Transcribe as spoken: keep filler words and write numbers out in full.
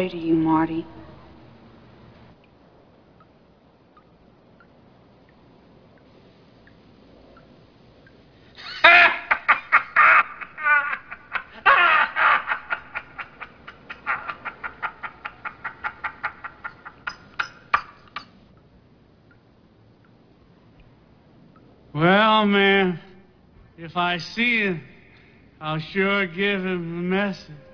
pray to you, Marty. Well, man, if I see him, I'll sure give him a message.